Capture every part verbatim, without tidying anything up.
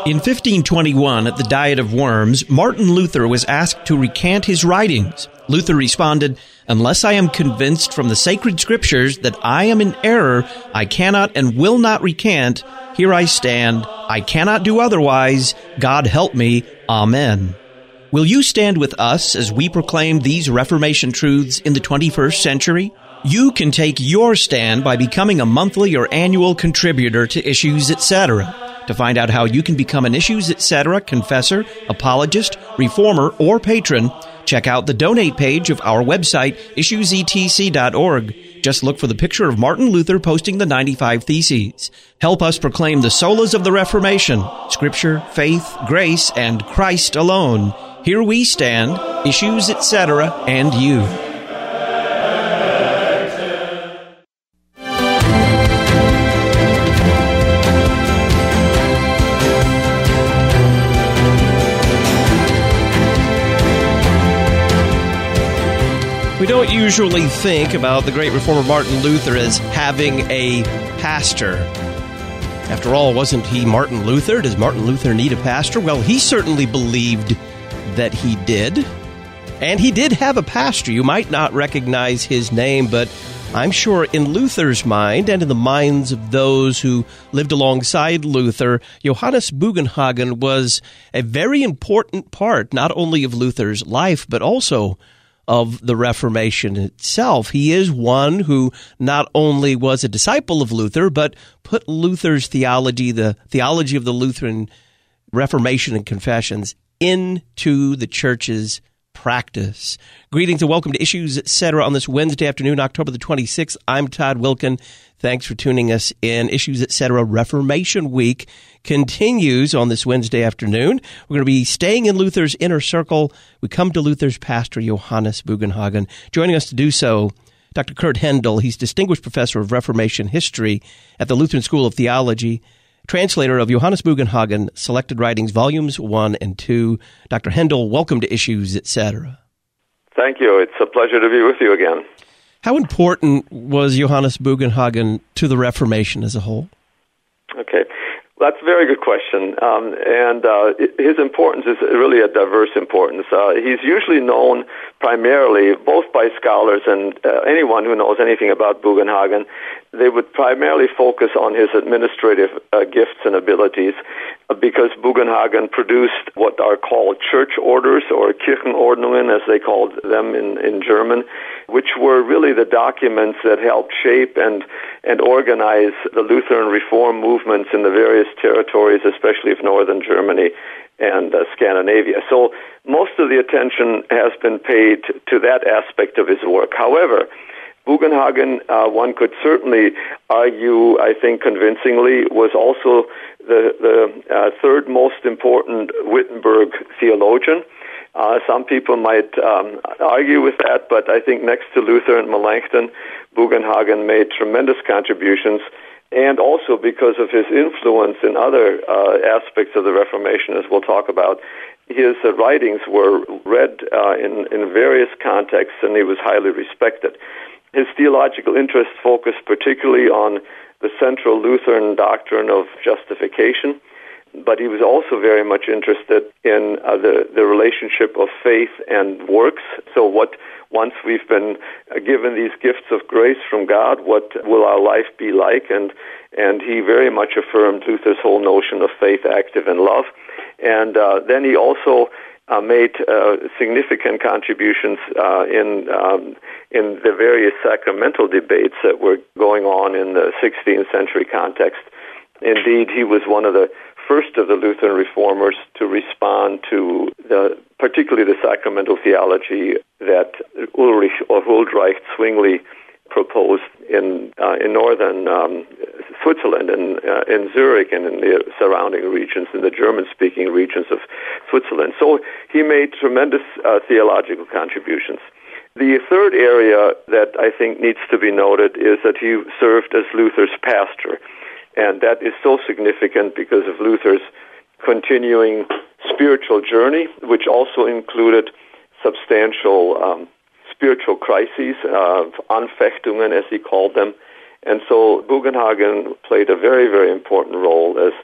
In fifteen twenty-one, at the Diet of Worms, Martin Luther was asked to recant his writings. Luther responded, "Unless I am convinced from the sacred scriptures that I am in error, I cannot and will not recant. Here I stand. I cannot do otherwise. God help me. Amen." Will you stand with us as we proclaim these Reformation truths in the twenty-first century? You can take your stand by becoming a monthly or annual contributor to Issues, et cetera. To find out how you can become an Issues, et cetera confessor, apologist, reformer, or patron, check out the donate page of our website, issues e t c dot org. Just look for the picture of Martin Luther posting the ninety-five Theses. Help us proclaim the solas of the Reformation, Scripture, faith, grace, and Christ alone. Here we stand, Issues, et cetera, and you. We don't usually think about the great reformer Martin Luther as having a pastor. After all, wasn't he Martin Luther? Does Martin Luther need a pastor? Well, he certainly believed that he did. And he did have a pastor. You might not recognize his name, but I'm sure in Luther's mind and in the minds of those who lived alongside Luther, Johannes Bugenhagen was a very important part not only of Luther's life, but also of the Reformation itself. He is one who not only was a disciple of Luther, but put Luther's theology, the theology of the Lutheran Reformation and Confessions, into the church's practice. Greetings and welcome to Issues, et cetera on this Wednesday afternoon, October the twenty-sixth. I'm Todd Wilkin. Thanks for tuning us in. Issues, et cetera Reformation Week continues on this Wednesday afternoon. We're going to be staying in Luther's inner circle. We come to Luther's pastor, Johannes Bugenhagen. Joining us to do so, Doctor Kurt Hendel. He's Distinguished Professor of Reformation History at the Lutheran School of Theology, translator of Johannes Bugenhagen, Selected Writings, Volumes one and two. Doctor Hendel, welcome to Issues, et cetera. Thank you. It's a pleasure to be with you again. How important was Johannes Bugenhagen to the Reformation as a whole? Okay. That's a very good question, um, and uh, his importance is really a diverse importance. Uh, he's usually known primarily, both by scholars and uh, anyone who knows anything about Bugenhagen, they would primarily focus on his administrative uh, gifts and abilities, uh, because Bugenhagen produced what are called church orders, or Kirchenordnungen, as they called them in, in German, which were really the documents that helped shape and, and organize the Lutheran reform movements in the various territories, especially of northern Germany and uh, Scandinavia. So most of the attention has been paid to that aspect of his work. However, Bugenhagen, uh, one could certainly argue, I think convincingly, was also the, the uh, third most important Wittenberg theologian. Uh, some people might um, argue with that, but I think next to Luther and Melanchthon, Bugenhagen made tremendous contributions, and also because of his influence in other uh, aspects of the Reformation, as we'll talk about. His uh, writings were read uh, in, in various contexts, and he was highly respected. His theological interests focused particularly on the central Lutheran doctrine of justification, but he was also very much interested in uh, the, the relationship of faith and works. So what, once we've been uh, given these gifts of grace from God, what will our life be like? And, and he very much affirmed Luther's whole notion of faith active in love. And uh, then he also uh, made uh, significant contributions uh, in um, in the various sacramental debates that were going on in the sixteenth century context. Indeed, he was one of the first of the Lutheran reformers to respond to the, particularly the sacramental theology that Ulrich or Huldreich Zwingli proposed in uh, in northern um, Switzerland and uh, in Zurich and in the surrounding regions, in the German-speaking regions of Switzerland. So he made tremendous uh, theological contributions. The third area that I think needs to be noted is that he served as Luther's pastor. And that is so significant because of Luther's continuing spiritual journey, which also included substantial um, spiritual crises, uh, Anfechtungen, as he called them. And so Bugenhagen played a very, very important role as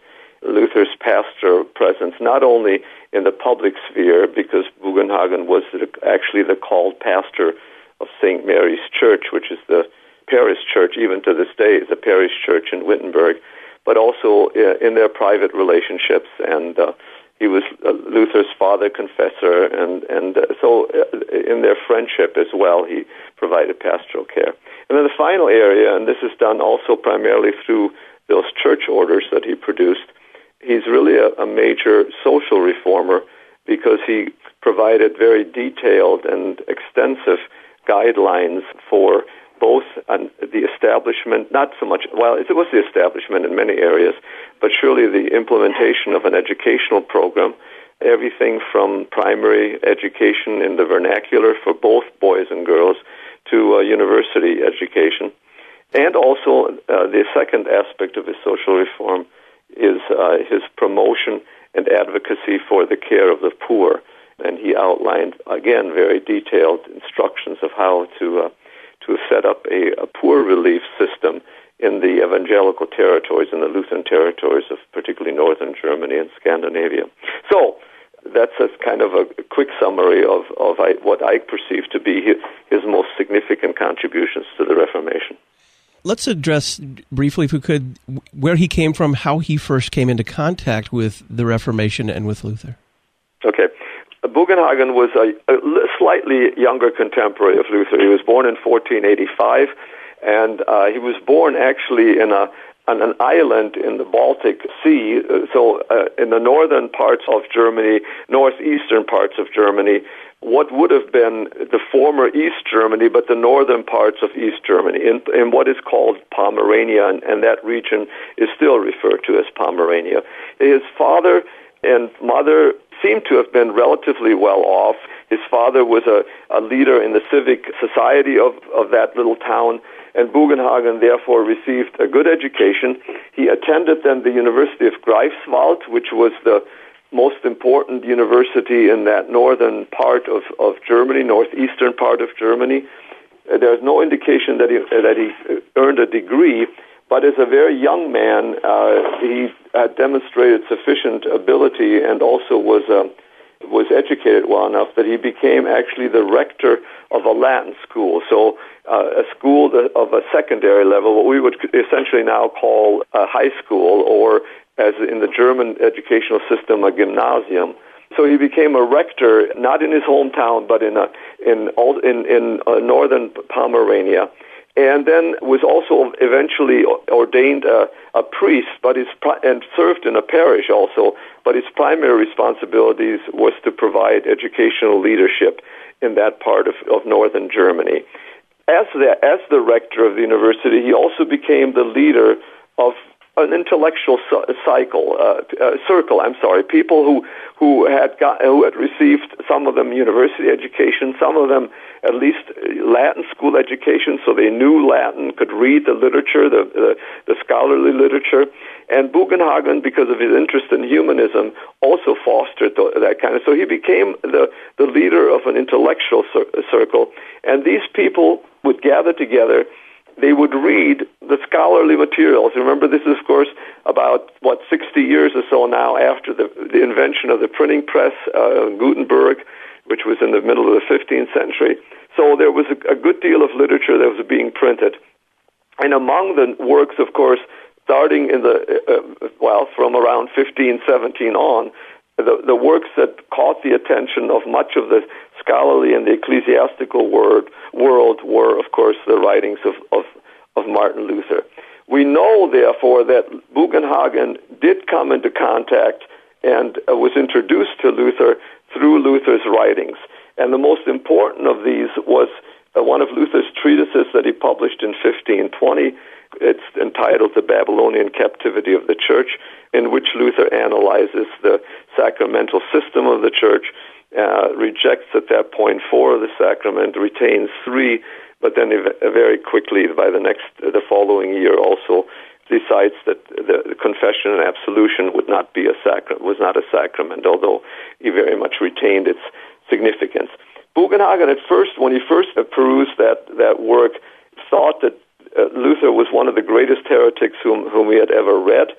Luther's pastor presence, not only in the public sphere, because Bugenhagen was the, actually the called pastor of Saint Mary's Church, which is the parish church, even to this day, is a parish church in Wittenberg, but also in their private relationships. And uh, he was Luther's father confessor, and, and uh, so in their friendship as well, he provided pastoral care. And then the final area, and this is done also primarily through those church orders that he produced, he's really a, a major social reformer because he provided very detailed and extensive guidelines for both on the establishment, not so much, well, it was the establishment in many areas, but surely the implementation of an educational program, everything from primary education in the vernacular for both boys and girls to uh, university education. And also uh, the second aspect of his social reform is uh, his promotion and advocacy for the care of the poor. And he outlined, again, very detailed instructions of how to uh, to set up a, a poor relief system in the evangelical territories, in the Lutheran territories of particularly northern Germany and Scandinavia. So that's a kind of a quick summary of, of I, what I perceive to be his, his most significant contributions to the Reformation. Let's address briefly, if we could, where he came from, how he first came into contact with the Reformation and with Luther. Okay. Bugenhagen was a, a slightly younger contemporary of Luther. He was born in fourteen eighty-five, and uh, he was born actually in a on an island in the Baltic Sea, so uh, in the northern parts of Germany, northeastern parts of Germany, what would have been the former East Germany, but the northern parts of East Germany, in, in what is called Pomerania, and, and that region is still referred to as Pomerania. His father and mother seemed to have been relatively well off. His father was a, a leader in the civic society of, of that little town, and Bugenhagen therefore received a good education. He attended then the University of Greifswald, which was the most important university in that northern part of, of Germany, northeastern part of Germany. Uh, there's no indication that he, uh, that he earned a degree, but as a very young man, uh, he had demonstrated sufficient ability and also was uh, was educated well enough that he became actually the rector of a Latin school. So uh, a school of a secondary level, what we would essentially now call a high school, or as in the German educational system, a gymnasium. So he became a rector, not in his hometown, but in a, in in in uh, northern Pomerania, and then was also eventually ordained a, a priest, but his and served in a parish also. But his primary responsibilities was to provide educational leadership in that part of, of northern Germany. As the as the rector of the university, he also became the leader of an intellectual cycle, uh, uh, circle. I'm sorry, people who who had got who had received, some of them university education, some of them at least Latin school education, so they knew Latin, could read the literature, the the, the scholarly literature. And Bugenhagen, because of his interest in humanism, also fostered the, that kind of. So he became the the leader of an intellectual cir- circle, and these people would gather together. They would read the scholarly materials. Remember, this is, of course, about, what, sixty years or so now after the, the invention of the printing press, uh, Gutenberg, which was in the middle of the fifteenth century. So there was a, a good deal of literature that was being printed. And among the works, of course, starting in the, uh, well, from around fifteen seventeen on, the, the works that caught the attention of much of the scholarly and the ecclesiastical word, world were, of course, the writings of, of, of Martin Luther. We know, therefore, that Bugenhagen did come into contact and uh, was introduced to Luther through Luther's writings. And the most important of these was uh, one of Luther's treatises that he published in fifteen twenty. It's entitled The Babylonian Captivity of the Church, in which Luther analyzes the sacramental system of the church, uh, rejects at that point four of the sacrament, retains three, but then very quickly, by the next, the following year, also decides that the confession and absolution would not be a sacrament, was not a sacrament, although he very much retained its significance. Bugenhagen, at first, when he first perused that that work, thought that Uh, Luther was one of the greatest heretics whom, whom he had ever read,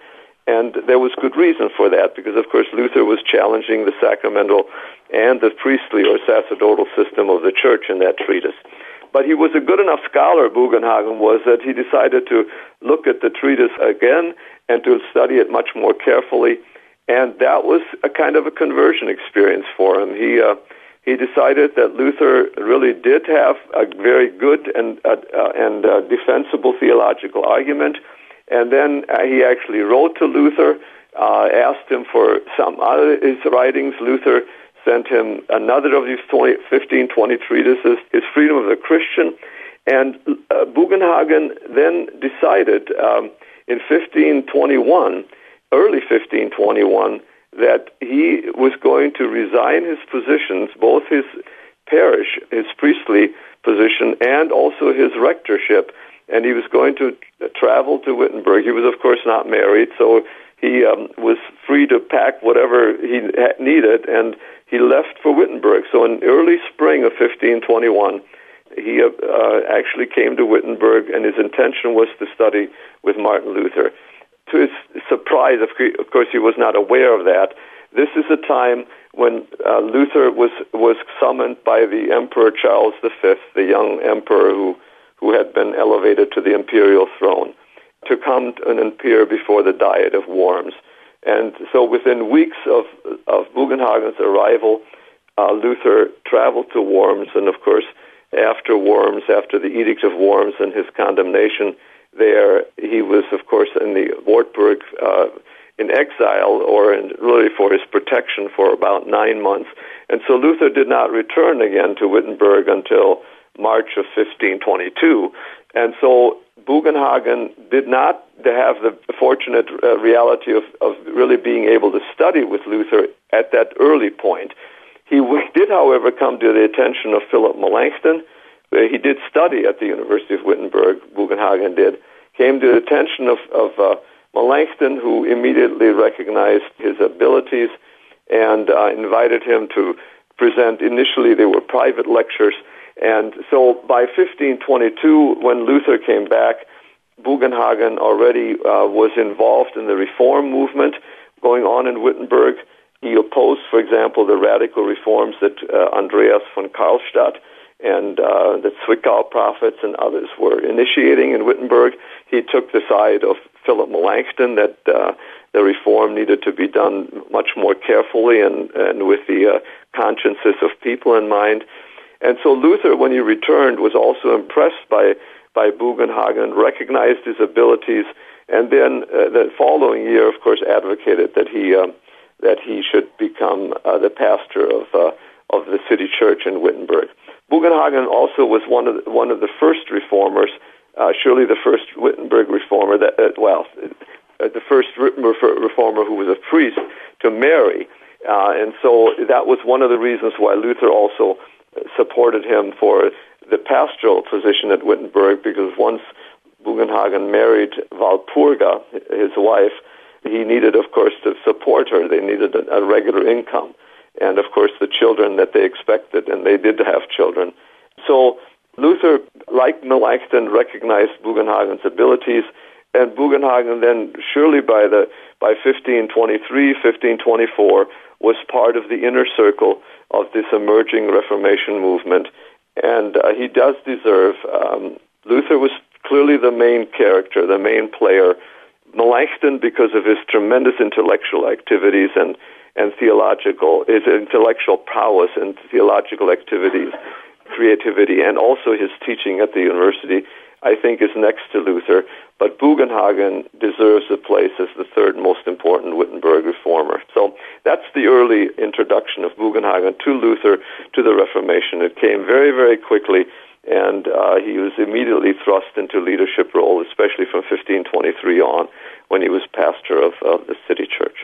And there was good reason for that, because, of course, Luther was challenging the sacramental and the priestly or sacerdotal system of the church in that treatise. But he was a good enough scholar, Bugenhagen was, that he decided to look at the treatise again and to study it much more carefully. And that was a kind of a conversion experience for him. He uh, he decided that Luther really did have a very good and uh, uh, and uh, defensible theological argument. And then uh, he actually wrote to Luther, uh, asked him for some other his writings. Luther sent him another of these twenty, fifteen, twenty treatises, his Freedom of the Christian. And uh, Bugenhagen then decided um, in fifteen twenty-one, early fifteen twenty-one, that he was going to resign his positions, both his parish, his priestly position, and also his rectorship, and he was going to travel to Wittenberg. He was, of course, not married, so he um, was free to pack whatever he ha- needed, and he left for Wittenberg. So in early spring of fifteen twenty-one, he uh, actually came to Wittenberg, and his intention was to study with Martin Luther. To his surprise, of course, he was not aware of that. This is a time when uh, Luther was, was summoned by the Emperor Charles the Fifth, the young emperor who, who had been elevated to the imperial throne, to come and appear before the Diet of Worms. And so within weeks of, of Bugenhagen's arrival, uh, Luther traveled to Worms, and of course, after Worms, after the Edict of Worms and his condemnation there, he was, of course, in the Wartburg uh, in exile, or in, really for his protection, for about nine months. And so Luther did not return again to Wittenberg until March of fifteen twenty-two. And so Bugenhagen did not have the fortunate uh, reality of, of really being able to study with Luther at that early point. He w- did, however, come to the attention of Philip Melanchthon. He did study at the University of Wittenberg, Bugenhagen did, came to the attention of, of uh, Melanchthon, who immediately recognized his abilities and uh, invited him to present. Initially, they were private lectures. And so by fifteen twenty-two, when Luther came back, Bugenhagen already uh, was involved in the reform movement going on in Wittenberg. He opposed, for example, the radical reforms that uh, Andreas von Karlstadt and uh, the Zwickau prophets and others were initiating in Wittenberg. He took the side of Philip Melanchthon that uh, the reform needed to be done much more carefully and, and with the uh, consciences of people in mind. And so Luther, when he returned, was also impressed by, by Bugenhagen, recognized his abilities, and then uh, the following year, of course, advocated that he uh, that he should become uh, the pastor of uh, of the city church in Wittenberg. Bugenhagen also was one of the, one of the first reformers, uh, surely the first Wittenberg reformer, that uh, well, uh, the first reformer who was a priest to marry, uh, and so that was one of the reasons why Luther also supported him for the pastoral position at Wittenberg, because once Bugenhagen married Walpurga, his wife, he needed, of course, to support her. They needed a, a regular income. And, of course, the children that they expected, and they did have children. So Luther, like Melanchthon, recognized Bugenhagen's abilities, and Bugenhagen then, surely by the by fifteen twenty-three, fifteen twenty-four, was part of the inner circle of this emerging Reformation movement. And uh, he does deserve, um, Luther was clearly the main character, the main player. Melanchthon, because of his tremendous intellectual activities and and theological, his intellectual prowess and theological activities, creativity, and also his teaching at the university, I think is next to Luther. But Bugenhagen deserves a place as the third most important Wittenberg reformer. So that's the early introduction of Bugenhagen to Luther, to the Reformation. It came very, very quickly, and uh, he was immediately thrust into leadership role, especially from fifteen twenty-three on, when he was pastor of, of the city church.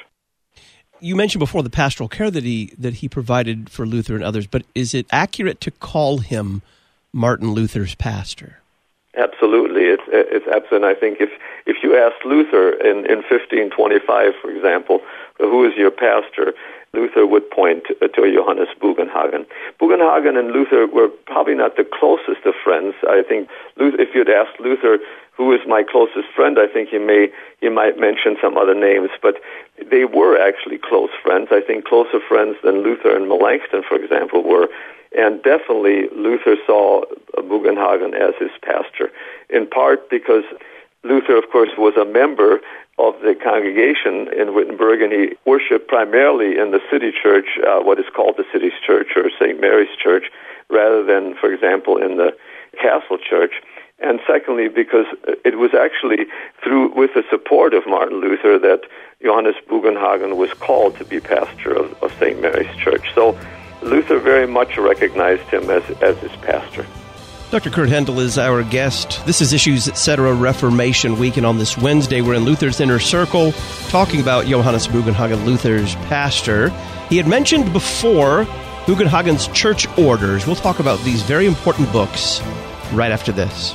You mentioned before the pastoral care that he that he provided for Luther and others, but is it accurate to call him Martin Luther's pastor? Absolutely, it's it's absolutely. I think if if you asked Luther in, in fifteen twenty-five, for example, who is your pastor, Luther would point to Johannes Bugenhagen. Bugenhagen and Luther were probably not the closest of friends. I think Luther, if you'd asked Luther, who is my closest friend, I think he may he might mention some other names, but they were actually close friends. I think closer friends than Luther and Melanchthon, for example, were. And definitely Luther saw Bugenhagen as his pastor, in part because Luther, of course, was a member of the congregation in Wittenberg, and he worshipped primarily in the city church, uh, what is called the City's Church or Saint Mary's Church, rather than, for example, in the Castle Church. And secondly, because it was actually through with the support of Martin Luther that Johannes Bugenhagen was called to be pastor of, of Saint Mary's Church. So Luther very much recognized him as, as his pastor. Doctor Kurt Hendel is our guest. This is Issues Etc. Reformation Week, and on this Wednesday, we're in Luther's Inner Circle talking about Johannes Bugenhagen, Luther's pastor. He had mentioned before Bugenhagen's church orders. We'll talk about these very important books right after this.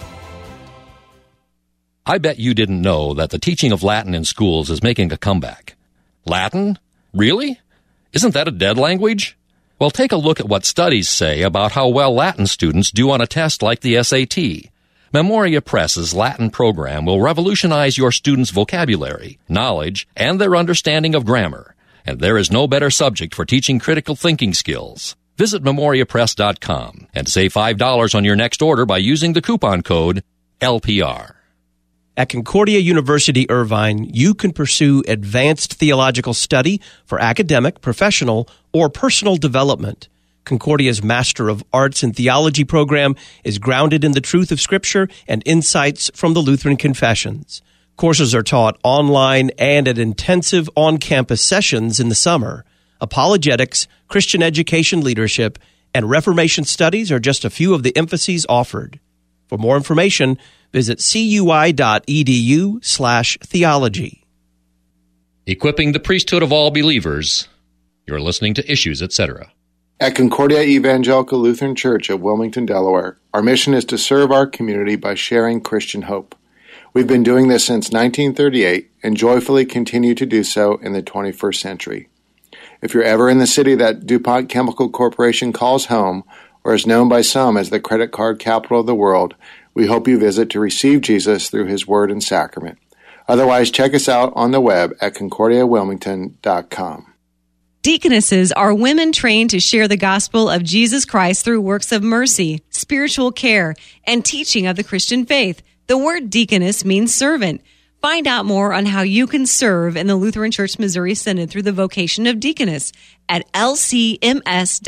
I bet you didn't know that the teaching of Latin in schools is making a comeback. Latin? Really? Isn't that a dead language? Well, take a look at what studies say about how well Latin students do on a test like the S A T. Memoria Press's Latin program will revolutionize your students' vocabulary, knowledge, and their understanding of grammar. And there is no better subject for teaching critical thinking skills. Visit memoria press dot com and save five dollars on your next order by using the coupon code L P R. At Concordia University Irvine, you can pursue advanced theological study for academic, professional, or personal development. Concordia's Master of Arts in Theology program is grounded in the truth of Scripture and insights from the Lutheran Confessions. Courses are taught online and at intensive on-campus sessions in the summer. Apologetics, Christian education leadership, and Reformation studies are just a few of the emphases offered. For more information, visit cui.edu slash theology. Equipping the priesthood of all believers. You're listening to Issues, et cetera. At Concordia Evangelical Lutheran Church of Wilmington, Delaware, our mission is to serve our community by sharing Christian hope. We've been doing this since nineteen thirty-eight and joyfully continue to do so in the twenty-first century. If you're ever in the city that DuPont Chemical Corporation calls home, or is known by some as the credit card capital of the world, we hope you visit to receive Jesus through his word and sacrament. Otherwise, check us out on the web at concordia wilmington dot com. Deaconesses are women trained to share the gospel of Jesus Christ through works of mercy, spiritual care, and teaching of the Christian faith. The word deaconess means servant. Find out more on how you can serve in the Lutheran Church Missouri Synod through the vocation of deaconess at lcms.org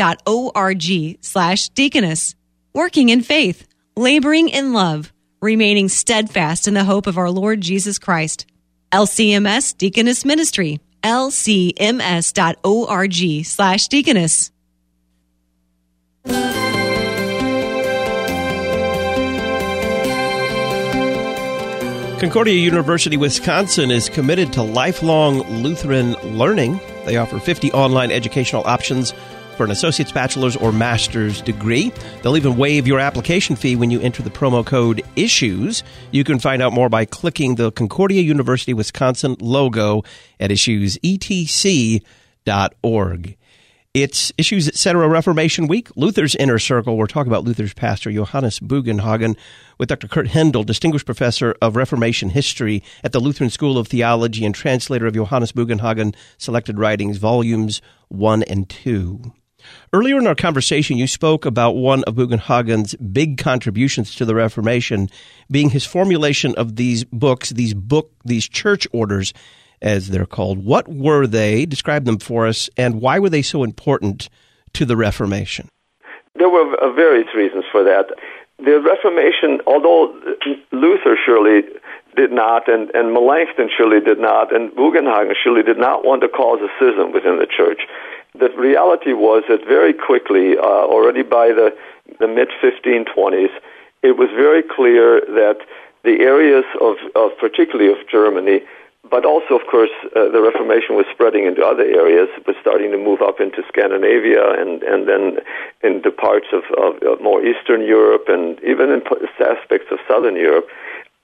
slash deaconess. Working in faith, laboring in love, remaining steadfast in the hope of our Lord Jesus Christ. L C M S Deaconess Ministry, lcms.org slash deaconess. Concordia University, Wisconsin is committed to lifelong Lutheran learning. They offer fifty online educational options for an associate's, bachelor's, or master's degree. They'll even waive your application fee when you enter the promo code ISSUES. You can find out more by clicking the Concordia University, Wisconsin logo at issues e t c dot org. It's Issues, et cetera. Reformation Week, Luther's Inner Circle. We're talking about Luther's pastor, Johannes Bugenhagen, with Doctor Kurt Hendel, Distinguished Professor of Reformation History at the Lutheran School of Theology and translator of Johannes Bugenhagen Selected Writings, Volumes one and two. Earlier in our conversation, you spoke about one of Bugenhagen's big contributions to the Reformation being his formulation of these books, these book, these church orders, as they're called. What were they? Describe them for us, and why were they so important to the Reformation? There were various reasons for that. The Reformation, although Luther surely did not, and, and Melanchthon surely did not, and Bugenhagen surely did not want to cause a schism within the church, the reality was that very quickly, uh, already by the, the mid fifteen twenties, it was very clear that the areas of, of particularly of Germany, but also, of course, uh, the Reformation was spreading into other areas. It was starting to move up into Scandinavia and, and then into parts of, of, of more Eastern Europe and even in aspects of Southern Europe.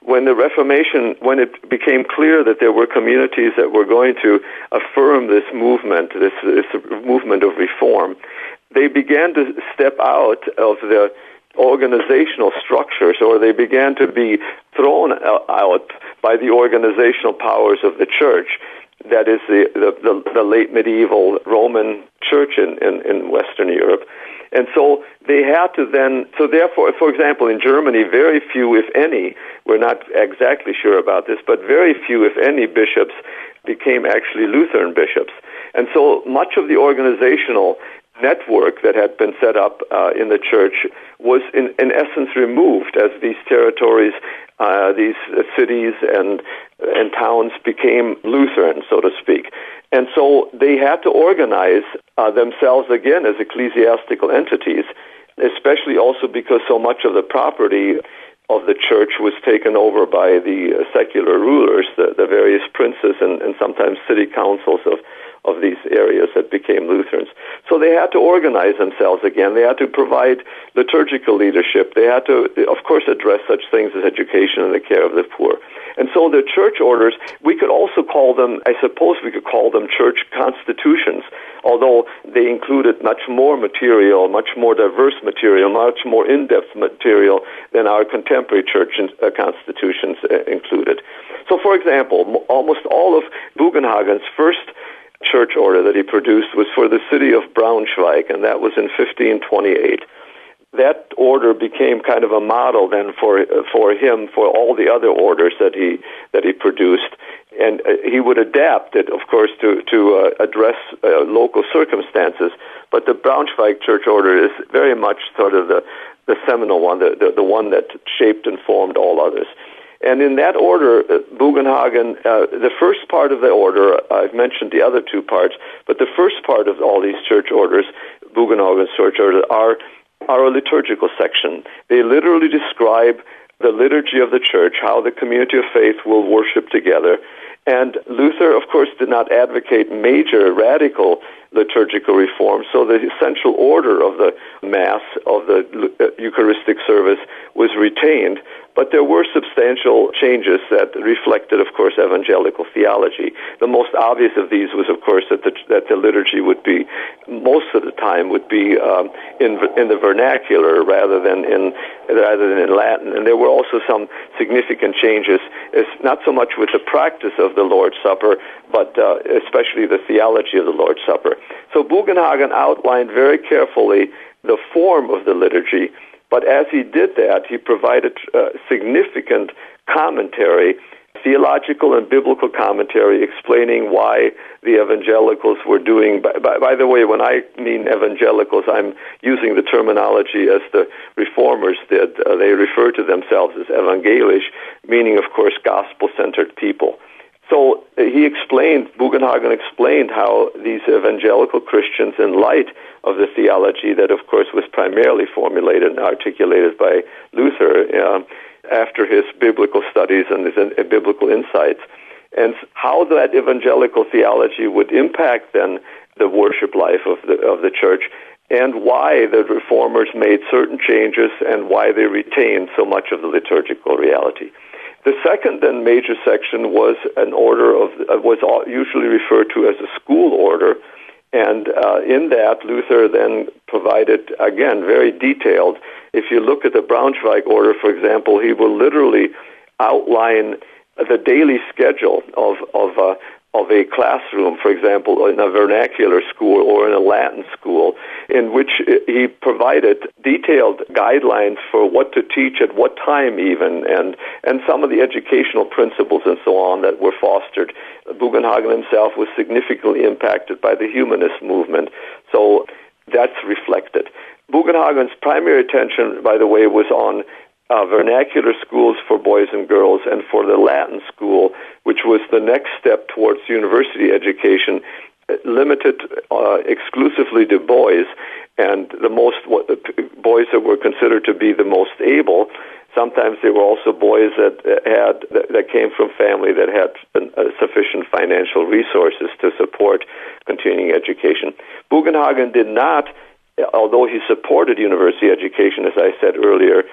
when the Reformation, when it became clear that there were communities that were going to affirm this movement, this, this movement of reform, they began to step out of the organizational structures, or they began to be thrown out by the organizational powers of the church. That is the, the, the, the late medieval Roman church in, in, in Western Europe. And so they had to then, so therefore, for example, in Germany, very few, if any, we're not exactly sure about this, but very few, if any, bishops became actually Lutheran bishops. And so much of the organizational network that had been set up uh, in the church was in, in essence removed as these territories, uh, these uh, cities and and towns became Lutheran, so to speak. And so they had to organize uh, themselves again as ecclesiastical entities, especially also because so much of the property of the church was taken over by the uh, secular rulers, the, the various princes and, and sometimes city councils of of these areas that became Lutherans. So they had to organize themselves again. They had to provide liturgical leadership. They had to, of course, address such things as education and the care of the poor. And so the church orders, we could also call them, I suppose we could call them church constitutions, although they included much more material, much more diverse material, much more in-depth material than our contemporary church uh, constitutions uh, included. So, for example, almost all of Bugenhagen's first church order that he produced was for the city of Braunschweig, and that was in fifteen twenty-eight. That order became kind of a model then for for him for all the other orders that he that he produced, and uh, he would adapt it, of course, to to uh, address uh, local circumstances. But the Braunschweig church order is very much sort of the the seminal one, the the, the one that shaped and formed all others. And in that order, uh, Bugenhagen, uh, the first part of the order, I've mentioned the other two parts, but the first part of all these church orders, Bugenhagen's church orders, are, are a liturgical section. They literally describe the liturgy of the church, how the community of faith will worship together. And Luther, of course, did not advocate major radical liturgical reform, so the essential order of the Mass, of the Eucharistic service, was retained. But there were substantial changes that reflected, of course, evangelical theology. The most obvious of these was, of course, that the, that the liturgy would be, most of the time, would be um, in in the vernacular rather than in rather than in Latin. And there were also some significant changes, as not so much with the practice of the Lord's Supper, but uh, especially the theology of the Lord's Supper. So Bugenhagen outlined very carefully the form of the liturgy. But as he did that, he provided uh, significant commentary, theological and biblical commentary, explaining why the evangelicals were doing. By, by, by the way, when I mean evangelicals, I'm using the terminology as the reformers did. Uh, they refer to themselves as evangelisch, meaning, of course, gospel-centered people. So uh, he explained, Bugenhagen explained how these evangelical Christians, in light of the theology that, of course, was primarily formulated and articulated by Luther uh, after his biblical studies and his uh, biblical insights, and how that evangelical theology would impact then the worship life of the of the church, and why the reformers made certain changes and why they retained so much of the liturgical reality. The second then major section was an order of uh, was usually referred to as a school order, and uh, in that Luther then provided, again, very detailed. If you look at the Braunschweig order, for example, he will literally outline the daily schedule of of uh, of a classroom, for example, in a vernacular school or in a Latin school, in which he provided detailed guidelines for what to teach at what time even, and, and some of the educational principles and so on that were fostered. Bugenhagen himself was significantly impacted by the humanist movement, so that's reflected. Bugenhagen's primary attention, by the way, was on Uh, vernacular schools for boys and girls, and for the Latin school, which was the next step towards university education, limited uh, exclusively to boys, and the most what, the boys that were considered to be the most able. Sometimes they were also boys that had that, that came from family that had uh, sufficient financial resources to support continuing education. Bugenhagen did not, although he supported university education, as I said earlier,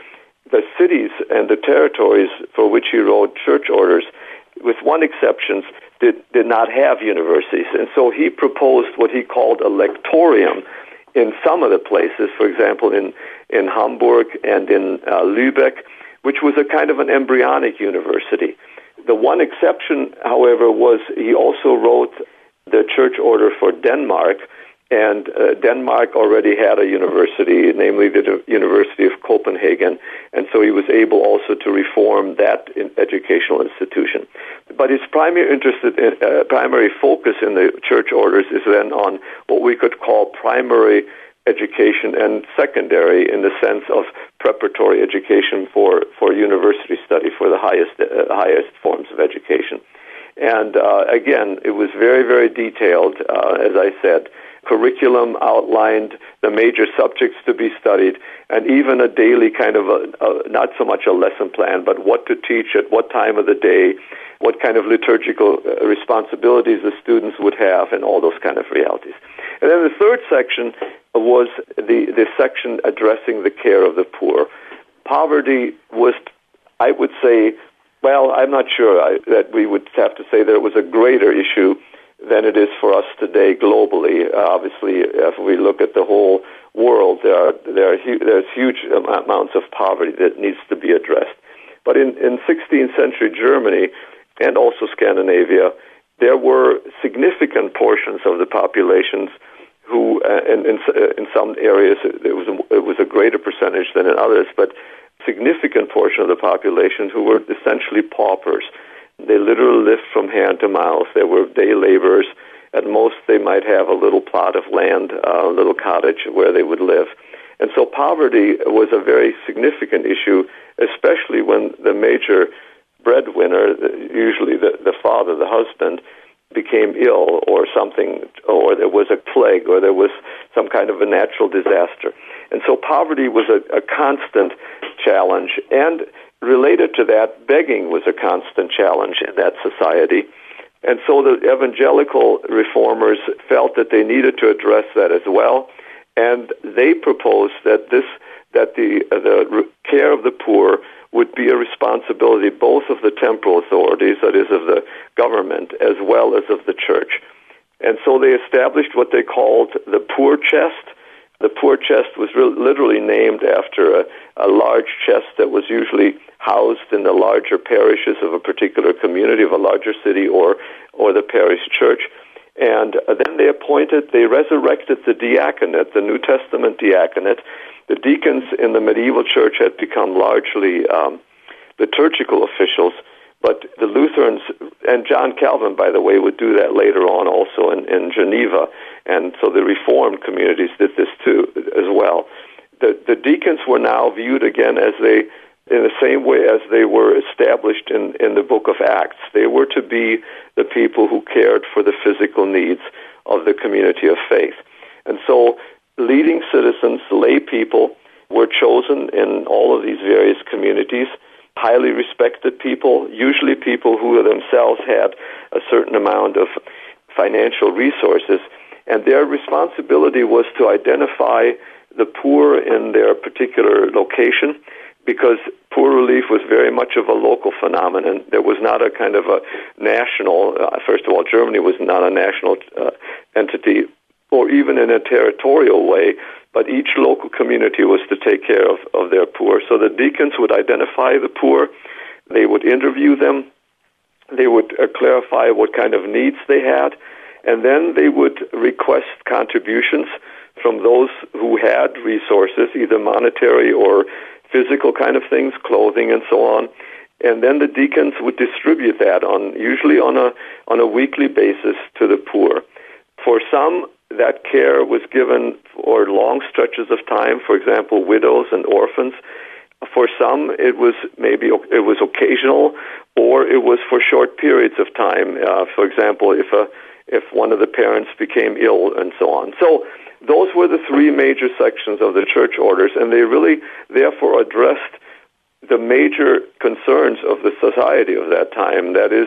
the cities and the territories for which he wrote church orders, with one exception, did, did not have universities. And so he proposed what he called a lectorium in some of the places, for example, in, in Hamburg and in uh, Lübeck, which was a kind of an embryonic university. The one exception, however, was he also wrote the church order for Denmark, and uh, Denmark already had a university, namely the University of Copenhagen, and so he was able also to reform that in educational institution. But his primary interest, in, uh, primary focus in the church orders is then on what we could call primary education and secondary, in the sense of preparatory education for, for university study, for the highest uh, highest forms of education. And uh, again, it was very, very detailed, uh, as I said. Curriculum outlined the major subjects to be studied, and even a daily kind of a, a, not so much a lesson plan, but what to teach at what time of the day, what kind of liturgical responsibilities the students would have, and all those kind of realities. And then the third section was the, the section addressing the care of the poor. Poverty was, I would say, well, I'm not sure I, that we would have to say that it was a greater issue than it is for us today globally. Uh, obviously, if we look at the whole world, there are, there are hu- there's huge amounts of poverty that needs to be addressed. But in, in sixteenth century Germany and also Scandinavia, there were significant portions of the populations who, uh, in, in, in some areas, it was, a, it was a greater percentage than in others, but significant portion of the population who were essentially paupers. They literally lived from hand to mouth. They were day laborers. At most, they might have a little plot of land, uh, a little cottage where they would live. And so poverty was a very significant issue, especially when the major breadwinner, usually the, the father, the husband, became ill or something, or there was a plague, or there was some kind of a natural disaster. And so poverty was a, a constant challenge. And related to that, begging was a constant challenge in that society. And so the evangelical reformers felt that they needed to address that as well. And they proposed that this, that the, uh, the care of the poor would be a responsibility both of the temporal authorities, that is, of the government, as well as of the church. And so they established what they called the poor chest. The poor chest was re- literally named after a, a large chest that was usually housed in the larger parishes of a particular community, of a larger city, or or the parish church. And uh, then they appointed, they resurrected the diaconate, the New Testament diaconate. The deacons in the medieval church had become largely um, liturgical officials, but the Lutherans, and John Calvin, by the way, would do that later on also in, in Geneva, and so the Reformed communities did this too as well. The, the deacons were now viewed again as they, in the same way as they were established in, in the book of Acts. They were to be the people who cared for the physical needs of the community of faith. And so leading citizens, lay people, were chosen in all of these various communities, highly respected people, usually people who themselves had a certain amount of financial resources, and their responsibility was to identify the poor in their particular location, because poor relief was very much of a local phenomenon. There was not a kind of a national, uh, first of all, Germany was not a national uh, entity, or even in a territorial way, but each local community was to take care of, of their poor. So the deacons would identify the poor, they would interview them, they would uh, clarify what kind of needs they had, and then they would request contributions from those who had resources, either monetary or physical kind of things, clothing and so on. And then the deacons would distribute that on usually on a on a weekly basis to the poor. For some, that care was given for long stretches of time, for example, widows and orphans. For some, it was maybe it was occasional, or it was for short periods of time. Uh, for example, if a if one of the parents became ill and so on. So those were the three major sections of the church orders, and they really, therefore, addressed the major concerns of the society of that time. That is,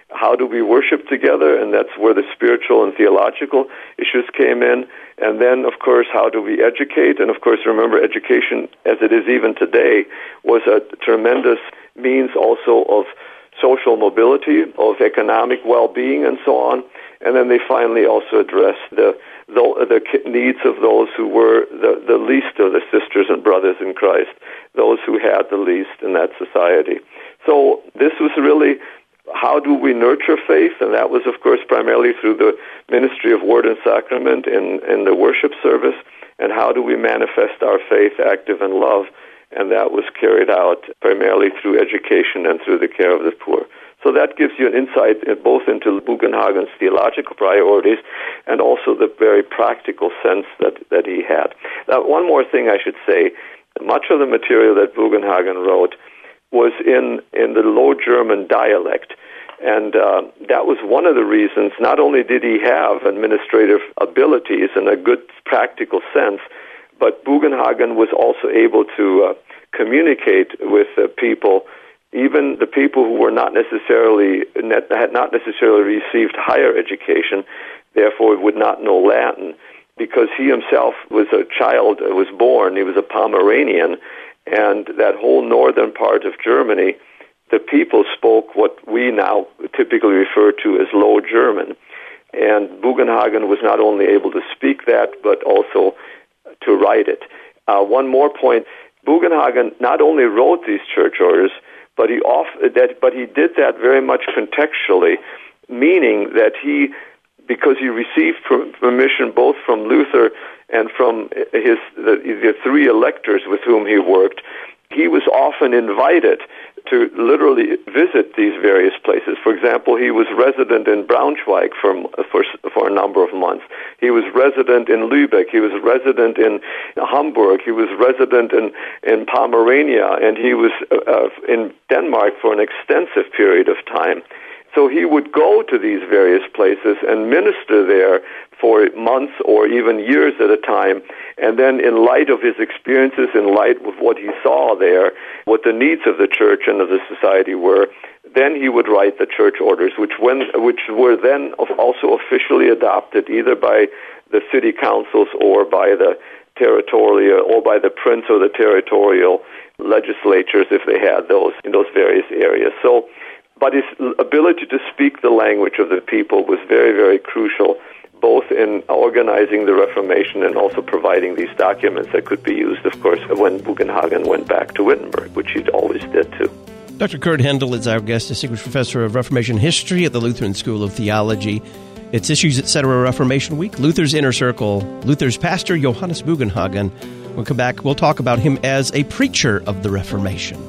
how do we worship together, and that's where the spiritual and theological issues came in. And then, of course, how do we educate? And, of course, remember, education, as it is even today, was a tremendous means also of social mobility, of economic well-being, and so on. And then they finally also addressed the the, the needs of those who were the, the least of the sisters and brothers in Christ, those who had the least in that society. So this was really, how do we nurture faith? And that was, of course, primarily through the ministry of Word and Sacrament in, in the worship service. And how do we manifest our faith active in love? And that was carried out primarily through education and through the care of the poor. So that gives you an insight in both into Bugenhagen's theological priorities and also the very practical sense that, that he had. Now, one more thing I should say. Much of the material that Bugenhagen wrote was in, in the Low German dialect. And uh, that was one of the reasons. Not only did he have administrative abilities and a good practical sense, but Bugenhagen was also able to uh, communicate with uh, people, even the people who were not necessarily had not necessarily received higher education, therefore would not know Latin, because he himself was a child, was born, he was a Pomeranian, and that whole northern part of Germany, the people spoke what we now typically refer to as Low German. And Bugenhagen was not only able to speak that, but also to write it. Uh, one more point, Bugenhagen not only wrote these church orders, but he off, that, but he did that very much contextually, meaning that he, because he received permission both from Luther and from his the, the three electors with whom he worked, he was often invited to literally visit these various places. For example, he was resident in Braunschweig for, for, for a number of months. He was resident in Lübeck. He was resident in Hamburg. He was resident in, in Pomerania, and he was uh, in Denmark for an extensive period of time. So he would go to these various places and minister there for months or even years at a time. And then in light of his experiences, in light of what he saw there, what the needs of the church and of the society were, then he would write the church orders, which when which were then also officially adopted either by the city councils or by the territorial, or by the prince or the territorial legislatures if they had those in those various areas. So, but his ability to speak the language of the people was very, very crucial, both in organizing the Reformation and also providing these documents that could be used, of course, when Bugenhagen went back to Wittenberg, which he always did too. Doctor Kurt Hendel is our guest, distinguished professor of Reformation history at the Lutheran School of Theology. It's Issues, et cetera. Reformation Week, Luther's Inner Circle, Luther's pastor, Johannes Bugenhagen. We'll come back, we'll talk about him as a preacher of the Reformation.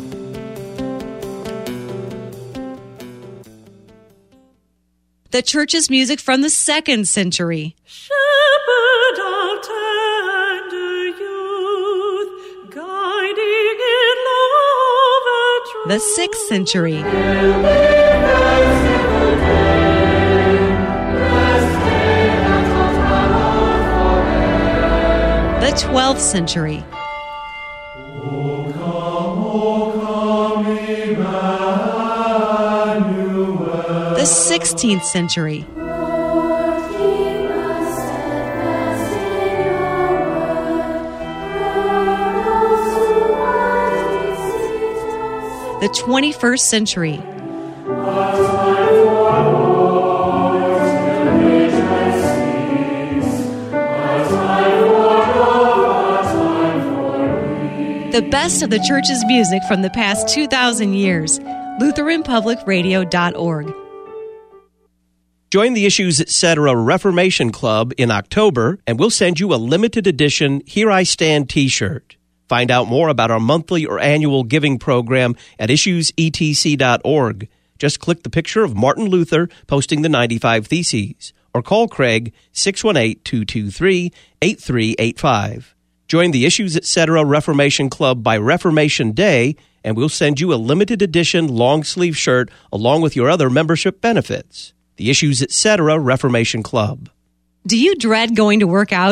The church's music from the second century. Shepherd of tender youth, guiding in love and truth. The sixth century. The twelfth century. O come, O come, Emmanuel. The sixteenth century. The twenty-first century. The best of the church's music from the past two thousand years. Lutheran Public Radio dot org. Join the Issues, et cetera. Reformation Club in October, and we'll send you a limited edition Here I Stand t-shirt. Find out more about our monthly or annual giving program at issues e t c dot org. Just click the picture of Martin Luther posting the ninety-five Theses, or call Craig six one eight, two two three, eight three eight five. Join the Issues, et cetera. Reformation Club by Reformation Day, and we'll send you a limited edition long-sleeve shirt along with your other membership benefits. The Issues, et cetera. Reformation Club. Do you dread going to work out?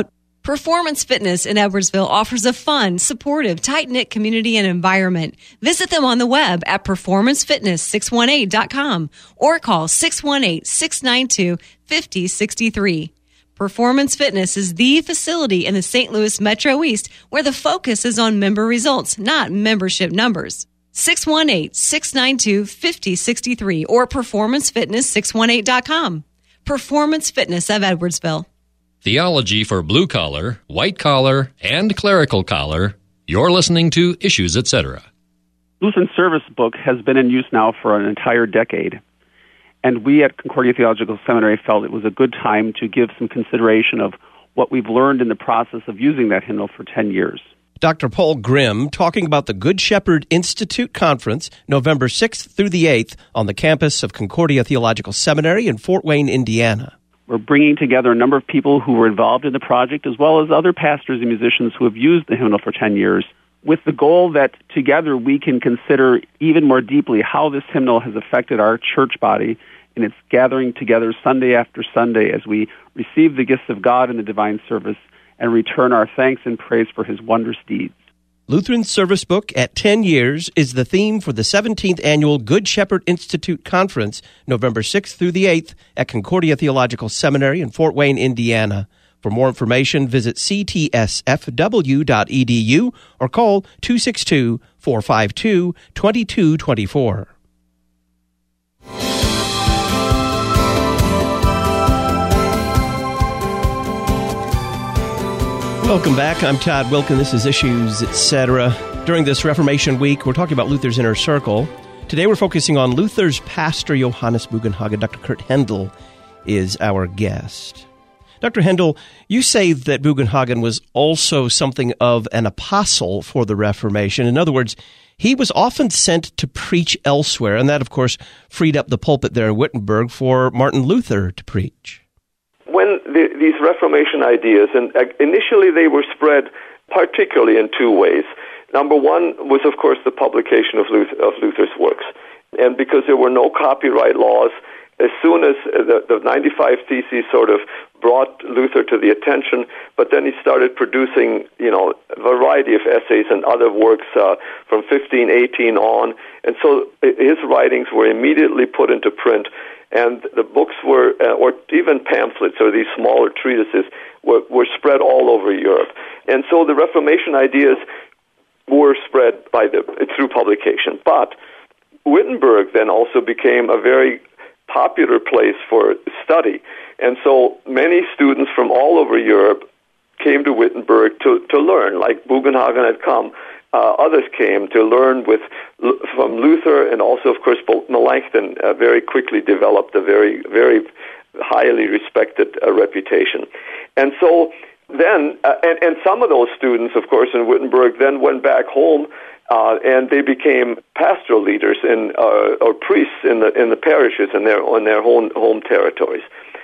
Performance Fitness in Edwardsville offers a fun, supportive, tight-knit community and environment. Visit them on the web at performance fitness six one eight dot com or call six one eight, six nine two, five zero six three. Performance Fitness is the facility in the Saint Louis Metro East where the focus is on member results, not membership numbers. six one eight, six nine two, five zero six three or performance fitness six one eight dot com. Performance Fitness of Edwardsville. Theology for blue collar, white collar, and clerical collar. You're listening to Issues, et cetera. Lutheran Service Book has been in use now for an entire decade, and we at Concordia Theological Seminary felt it was a good time to give some consideration of what we've learned in the process of using that hymnal for ten years. Doctor Paul Grimm talking about the Good Shepherd Institute Conference, November sixth through the eighth on the campus of Concordia Theological Seminary in Fort Wayne, Indiana. We're bringing together a number of people who were involved in the project, as well as other pastors and musicians who have used the hymnal for ten years, with the goal that together we can consider even more deeply how this hymnal has affected our church body in its gathering together Sunday after Sunday as we receive the gifts of God in the divine service and return our thanks and praise for his wondrous deeds. Lutheran Service Book at ten years is the theme for the seventeenth Annual Good Shepherd Institute Conference, November sixth through the eighth at Concordia Theological Seminary in Fort Wayne, Indiana. For more information, visit c t s f w dot e d u or call two six two, four five two, two two two four. Welcome back. I'm Todd Wilkin. This is Issues, et cetera. During this Reformation Week, we're talking about Luther's Inner Circle. Today we're focusing on Luther's pastor, Johannes Bugenhagen. Doctor Kurt Hendel is our guest. Doctor Hendel, you say that Bugenhagen was also something of an apostle for the Reformation. In other words, he was often sent to preach elsewhere, and that, of course, freed up the pulpit there in Wittenberg for Martin Luther to preach. When the, these Reformation ideas, and uh, initially they were spread particularly in two ways. Number one was, of course, the publication of, Luther, of Luther's works. And because there were no copyright laws, as soon as the, the ninety-five Theses sort of brought Luther to the attention, but then he started producing, you know, a variety of essays and other works uh, from fifteen eighteen on. And so his writings were immediately put into print. And the books were, uh, or even pamphlets or these smaller treatises, were, were spread all over Europe. And so the Reformation ideas were spread by the, through publication. But Wittenberg then also became a very popular place for study. And so many students from all over Europe came to Wittenberg to, to learn, like Bugenhagen had come. Uh, others came to learn with from Luther, and also, of course, Melanchthon uh, very quickly developed a very, very highly respected uh, reputation. And so then, uh, and, and some of those students, of course, in Wittenberg then went back home, uh, and they became pastoral leaders in uh, or priests in the in the parishes in their on their home home territories.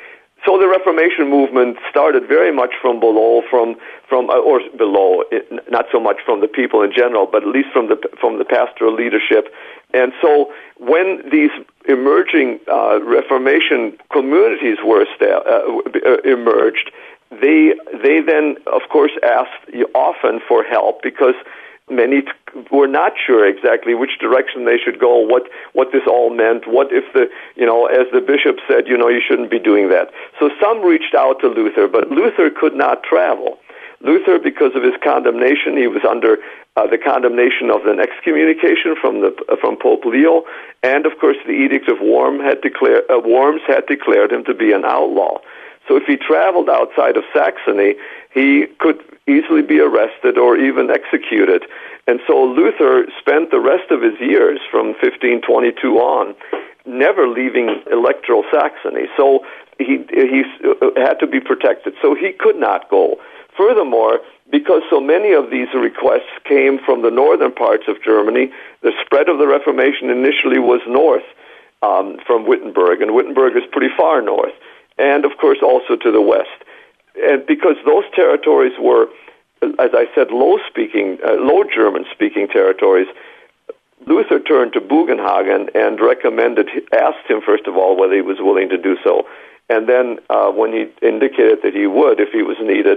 So the Reformation movement started very much from below, from from uh, or below, it, not so much from the people in general, but at least from the from the pastoral leadership. And so when these emerging uh, Reformation communities were sta- uh, emerged, they they then, of course, asked often for help because many t- were not sure exactly which direction they should go, what what this all meant, what if the, you know, as the bishop said, you know, you shouldn't be doing that. So some reached out to Luther, but Luther could not travel. Luther, because of his condemnation, he was under uh, the condemnation of an excommunication from the uh, from Pope Leo, and of course the Edict of Worms had declared uh, Worms had declared him to be an outlaw. So if he traveled outside of Saxony, he could easily be arrested or even executed. And so Luther spent the rest of his years from fifteen twenty-two on never leaving electoral Saxony. So he he had to be protected. So he could not go. Furthermore, because so many of these requests came from the northern parts of Germany, the spread of the Reformation initially was north um, from Wittenberg, and Wittenberg is pretty far north, and of course also to the west. And because those territories were, as I said, low-speaking, uh, low German-speaking territories, Luther turned to Bugenhagen and recommended, asked him, first of all, whether he was willing to do so. And then uh, when he indicated that he would, if he was needed,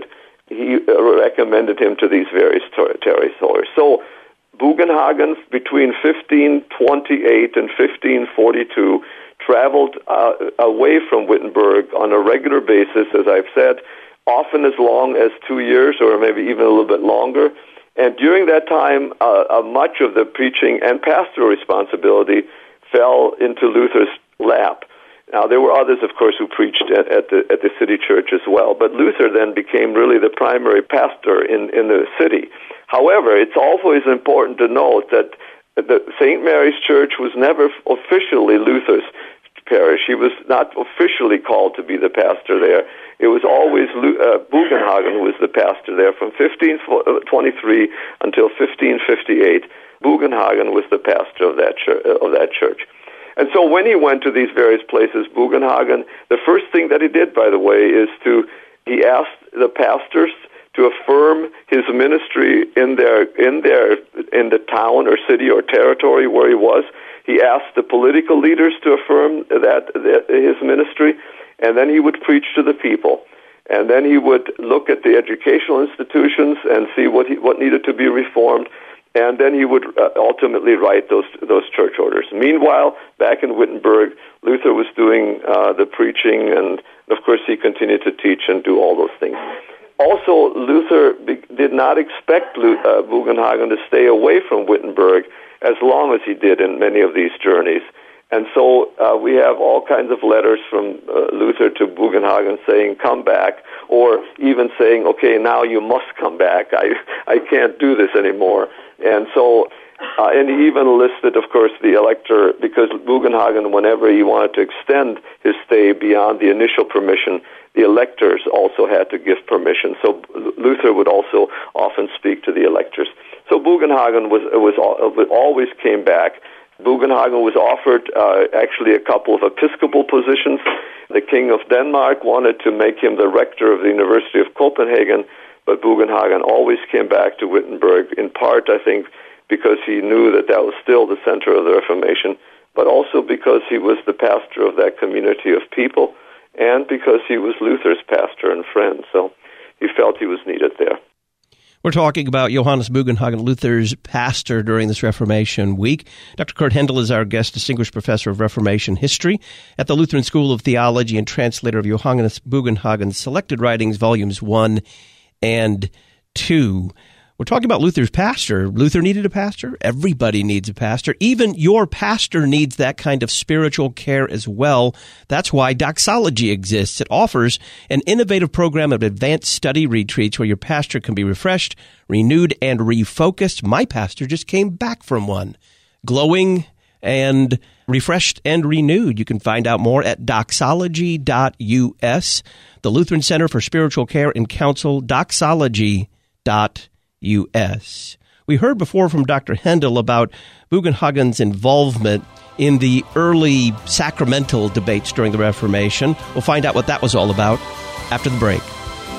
he recommended him to these various ter- territories. So Bugenhagen, between fifteen twenty-eight and fifteen forty-two, traveled uh, away from Wittenberg on a regular basis, as I've said, often as long as two years or maybe even a little bit longer. And during that time, uh, uh, much of the preaching and pastoral responsibility fell into Luther's lap. Now, there were others, of course, who preached at, at the at the city church as well, but Luther then became really the primary pastor in, in the city. However, it's always important to note that the Saint Mary's Church was never officially Luther's parish. He was not officially called to be the pastor there. It was always uh, Bugenhagen who was the pastor there from fifteen twenty-three until fifteen fifty-eight. Bugenhagen was the pastor of that church, of that church. And so when he went to these various places, Bugenhagen, the first thing that he did, by the way, is to, he asked the pastors to affirm his ministry in their, in their, in the town or city or territory where he was. He asked the political leaders to affirm that, that his ministry, and then he would preach to the people. And then he would look at the educational institutions and see what he, what needed to be reformed. And then he would uh, ultimately write those those church orders. Meanwhile, back in Wittenberg, Luther was doing uh, the preaching, and of course he continued to teach and do all those things. Also, Luther be- did not expect Lu- uh, Bugenhagen to stay away from Wittenberg as long as he did in many of these journeys. And so uh, we have all kinds of letters from uh, Luther to Bugenhagen saying, come back, or even saying, okay, now you must come back. I, I can't do this anymore. And so, uh, and he even listed, of course, the elector, because Bugenhagen, whenever he wanted to extend his stay beyond the initial permission, the electors also had to give permission. So Luther would also often speak to the electors. So Bugenhagen was, was always came back. Bugenhagen was offered uh, actually a couple of episcopal positions. The King of Denmark wanted to make him the rector of the University of Copenhagen, but Bugenhagen always came back to Wittenberg, in part, I think, because he knew that that was still the center of the Reformation, but also because he was the pastor of that community of people, and because he was Luther's pastor and friend, so he felt he was needed there. We're talking about Johannes Bugenhagen, Luther's pastor during this Reformation week. Doctor Kurt Hendel is our guest, distinguished professor of Reformation history at the Lutheran School of Theology and translator of Johannes Bugenhagen's Selected Writings, Volumes one and two. We're talking about Luther's pastor. Luther needed a pastor. Everybody needs a pastor. Even your pastor needs that kind of spiritual care as well. That's why Doxology exists. It offers an innovative program of advanced study retreats where your pastor can be refreshed, renewed, and refocused. My pastor just came back from one, glowing and refreshed and renewed. You can find out more at doxology dot U S, the Lutheran Center for Spiritual Care and Counsel, doxology dot U S. U S. We heard before from Doctor Hendel about Bugenhagen's involvement in the early sacramental debates during the Reformation. We'll find out what that was all about after the break.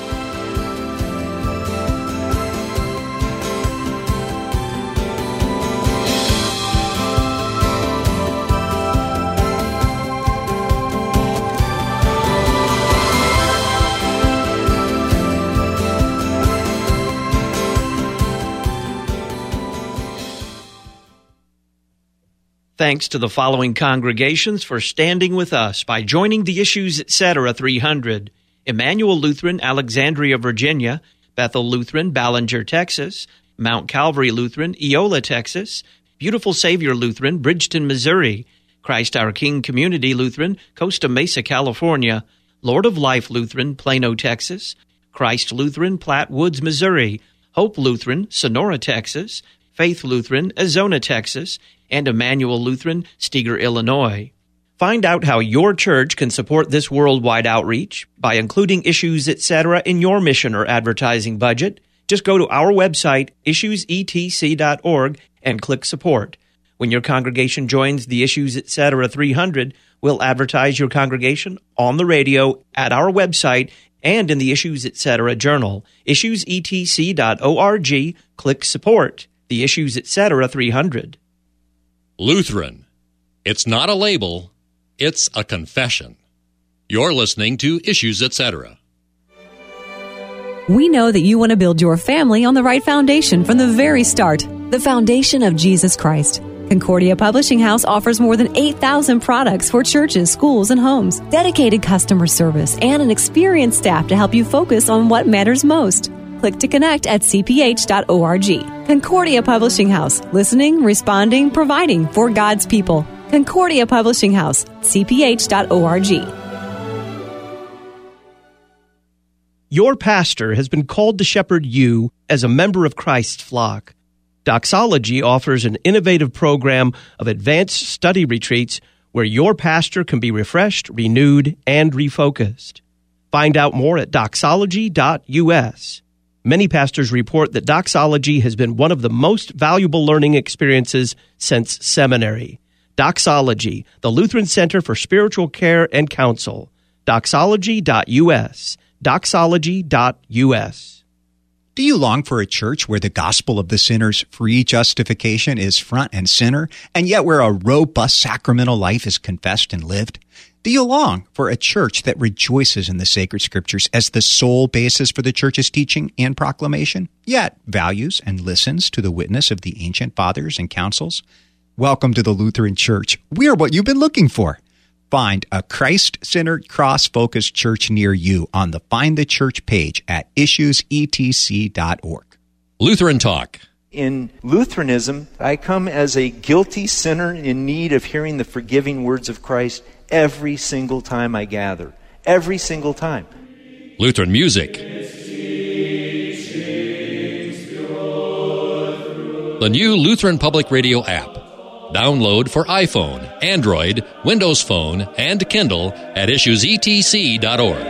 Thanks to the following congregations for standing with us by joining the Issues Etc. three hundred. Emmanuel Lutheran, Alexandria, Virginia; Bethel Lutheran, Ballinger, Texas; Mount Calvary Lutheran, Eola, Texas; Beautiful Savior Lutheran, Bridgeton, Missouri; Christ Our King Community Lutheran, Costa Mesa, California; Lord of Life Lutheran, Plano, Texas; Christ Lutheran, Platte Woods, Missouri; Hope Lutheran, Sonora, Texas; Faith Lutheran, Azona, Texas; and Emmanuel Lutheran, Steger, Illinois. Find out how your church can support this worldwide outreach by including Issues Etc. in your mission or advertising budget. Just go to our website, issues e t c dot org, and click Support. When your congregation joins the Issues Etc. three hundred, we'll advertise your congregation on the radio, at our website, and in the Issues Etc. journal. issues e t c dot org, click Support. The Issues Etc. three hundred. Lutheran. It's not a label, it's a confession. You're listening to Issues Etc. We know that you want to build your family on the right foundation from the very start, the foundation of Jesus Christ. Concordia Publishing House offers more than eight thousand products for churches, schools, and homes, dedicated customer service, and an experienced staff to help you focus on what matters most. Click to connect at c p h dot org. Concordia Publishing House, listening, responding, providing for God's people. Concordia Publishing House, c p h dot org. Your pastor has been called to shepherd you as a member of Christ's flock. Doxology offers an innovative program of advanced study retreats where your pastor can be refreshed, renewed, and refocused. Find out more at doxology dot u s. Many pastors report that doxology has been one of the most valuable learning experiences since seminary. Doxology, the Lutheran Center for Spiritual Care and Counsel. doxology dot u s. doxology dot u s. Do you long for a church where the gospel of the sinner's free justification is front and center, and yet where a robust sacramental life is confessed and lived? Do you long for a church that rejoices in the sacred scriptures as the sole basis for the church's teaching and proclamation, yet values and listens to the witness of the ancient fathers and councils? Welcome to the Lutheran Church. We're what you've been looking for. Find a Christ-centered, cross-focused church near you on the Find the Church page at issues e t c dot org. Lutheran Talk. In Lutheranism, I come as a guilty sinner in need of hearing the forgiving words of Christ every single time I gather. Every single time. Lutheran music. The new Lutheran Public Radio app. Download for iPhone, Android, Windows Phone, and Kindle at issues e t c dot org.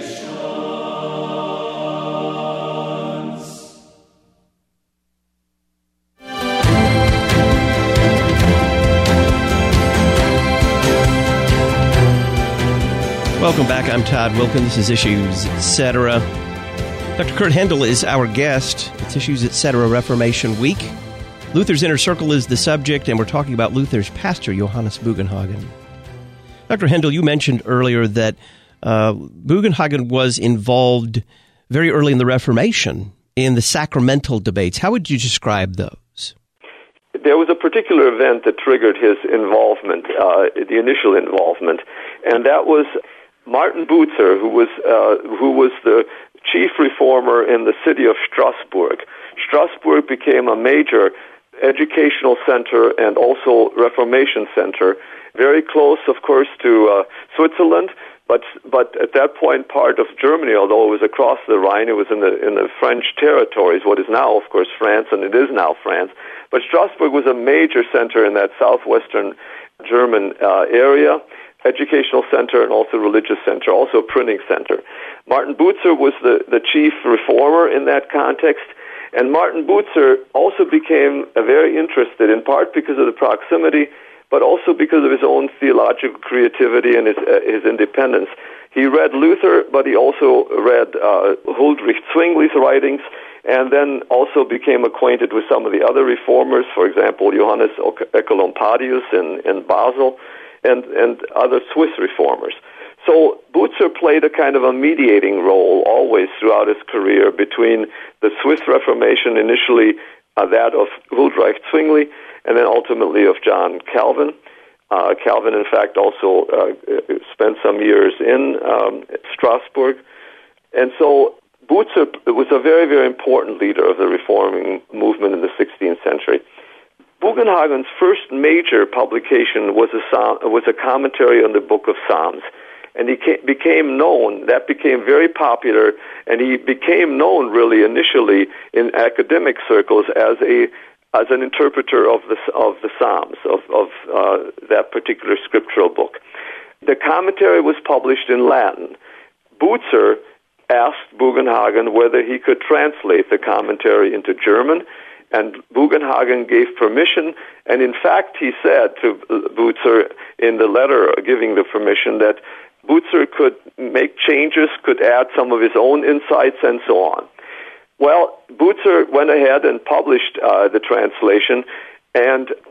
Welcome back. I'm Todd Wilkin. This is Issues, et cetera. Doctor Kurt Hendel is our guest. It's Issues, et cetera. Reformation Week. Luther's Inner Circle is the subject, and we're talking about Luther's pastor, Johannes Bugenhagen. Doctor Hendel, you mentioned earlier that uh, Bugenhagen was involved very early in the Reformation in the sacramental debates. How would you describe those? There was a particular event that triggered his involvement, uh, the initial involvement, and that was Martin Bucer, who was uh, who was the chief reformer in the city of Strasbourg. Strasbourg became a major educational center and also Reformation center, very close, of course, to uh, Switzerland, but but at that point part of Germany, although it was across the Rhine, it was in the in the French territories, what is now, of course, France, and it is now France. But Strasbourg was a major center in that southwestern German uh, area, educational center and also religious center, also a printing center. Martin Bucer was the, the chief reformer in that context. And Martin Bucer also became uh, very interested, in part because of the proximity, but also because of his own theological creativity and his, uh, his independence. He read Luther, but he also read uh, Huldrych Zwingli's writings, and then also became acquainted with some of the other reformers, for example, Johannes Oecolampadius in, in Basel, and, and other Swiss reformers. So Bucer played a kind of a mediating role always throughout his career between the Swiss Reformation, initially uh, that of Huldrych Zwingli, and then ultimately of John Calvin. Uh, Calvin, in fact, also uh, spent some years in um, Strasbourg. And so Bucer was a very, very important leader of the reforming movement in the sixteenth century. Bugenhagen's first major publication was a, was a commentary on the Book of Psalms. And he became known, that became very popular, and he became known really initially in academic circles as a as an interpreter of the of the Psalms, of, of uh, that particular scriptural book. The commentary was published in Latin. Bucer asked Bugenhagen whether he could translate the commentary into German, and Bugenhagen gave permission, and in fact he said to Bucer in the letter giving the permission that Bucer could make changes, could add some of his own insights, and so on. Well, Bucer went ahead and published uh, the translation, and